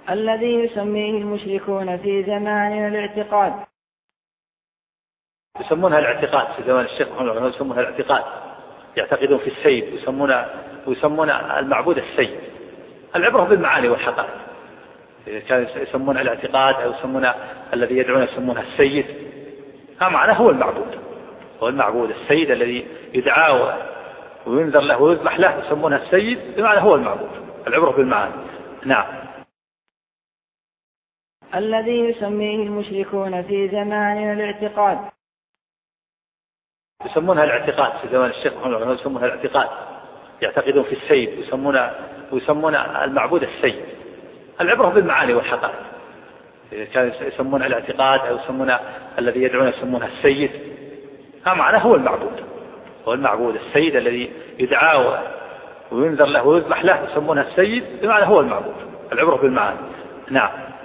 الذي يسميه المشركون في زماننا الاعتقاد. يسمونها الاعتقاد في زمان الشيخ محمد العلماء، يسمونها الاعتقاد، يعتقدون في السيد، ويسمون المعبود السيد. العبرة بالمعاني والحقائق. كان يسمون الاعتقاد أو يسمون الذي يدعون يسمونها السيد، معناه هو المعبود، هو المعبود السيد الذي يدعى وينذر له ويذبح له، يسمونها السيد بمعنى هو المعبود. العبرة بالمعاني. نعم. الذي يسميه المشركون في زماننا الاعتقاد. يسمونها الاعتقاد في زمان الشيخ محمد العلماء، يسمونها الاعتقاد، يعتقدون في السيد، ويسمون المعبود السيد. العبرة بالمعاني والحقائق. كان يسمون الاعتقاد أو يسمون الذي يدعون يسمونها السيد، معناه هو المعبود، هو المعبود السيد الذي يدعى وينذر له ويذبح له، يسمونها السيد بمعنى هو المعبود. العبرة بالمعاني. نعم.